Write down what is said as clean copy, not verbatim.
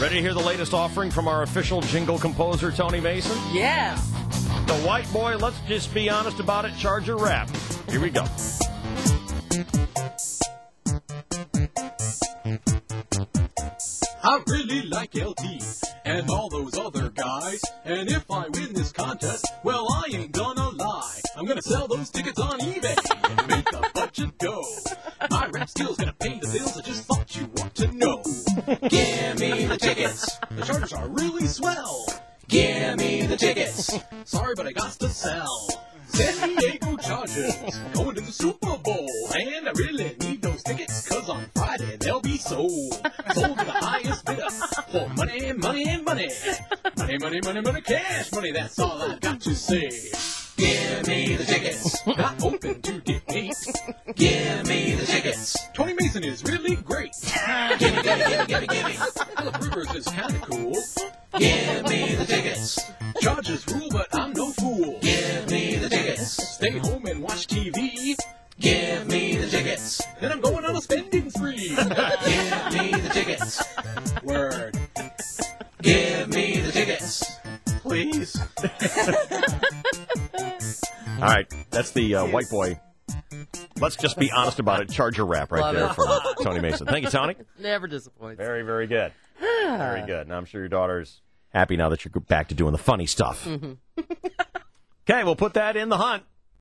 Ready to hear the latest offering from our official jingle composer, Tony Mason? Yeah. The white boy, let's just be honest about it, Charger rap. Here we go. I really like LT and all those other guys. And if I win this contest, well, I ain't gonna lie. I'm gonna sell those tickets on eBay and make a bunch of dough. My rap skill's gonna pay the bills. I just thought you want to know. Give me the tickets. The Chargers are really swell. Give me the tickets. Sorry, but I got to sell. San Diego Chargers going to the Super Bowl. And I really need those tickets, cause on Friday they'll be sold. Sold to the highest bidder for money, money, money. Money, money, money, money, cash money, that's all I've got to say. Give me the tickets. Not open to debate. Give me the tickets. Tony Mason is really great. Gimme, gimme, gimme, gimme, gimme. Philip Rivers is kinda cool. Give me the tickets. Chargers rule, but I'm no fool. Give me the tickets. Stay home and watch TV. Give me the tickets. Then I'm going on a spending spree. Give me the tickets. Word. Give me the tickets. Please. All right, that's the white boy. Let's just be honest about it, Charger rap right Love there it. from Tony Mason. Thank you, Tony. Never disappoints. Very, very good. Very good. Now, I'm sure your daughter's happy now that you're back to doing the funny stuff. Okay, we'll put that in the hunt.